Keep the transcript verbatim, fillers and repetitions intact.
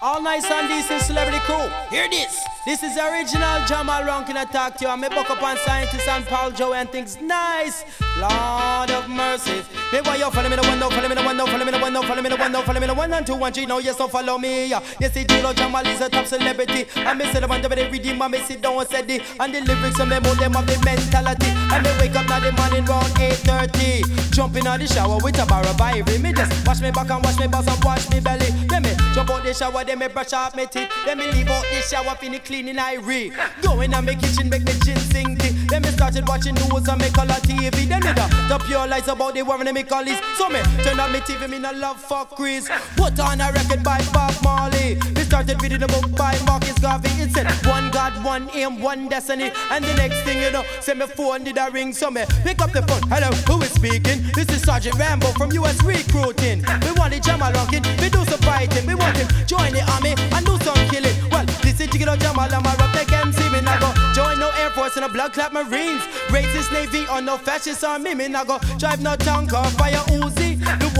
All nice and decent celebrity crew. Hear this. This is the original Jamal Rankin attack to you. And me buck up on scientists and Paul Joe and things nice. Lord of mercy. Me why you follow me the one, no follow me the one, no follow me the one, no follow me the one, no follow me the one and two and three. No, yes, don't follow me. Yes, see, J-Lo Jamal is a top celebrity. And me say the one that they redeem and me sit down and said it. And the lyrics and them all them have the mentality. And me wake up now the morning round eight thirty. Jumping out the shower with a bar of ivory. Me just wash me back and wash me boss and wash me belly. Then me jump out the shower, then me brush off me teeth. Then me leave out the shower, finish cleaning ivory. Go in and me kitchen, make me chin sing tea. Then me started watching news and me color T V. Then me the, the pure lights about the war and me collies. So me turn on me T V, me no love fuck Chris. Put on a record by Bob Marley. Me started reading the book by Marcus Garvey. It said one God, one aim, one destiny. And the next thing you know, say me phone did a ring. So me pick up the phone. Hello, who is speaking? This is Sergeant Rambo from U S Recruiting. We want the Jamal Rankin, we do some fighting. We want him join the army and do some killing. Well, this is Jiggy Jamal, I'm a rough like M C. Me now go join no Air Force and a blood clap Marines. Racist Navy or no fascist army. Me now go drive no tank or fire Uzi. The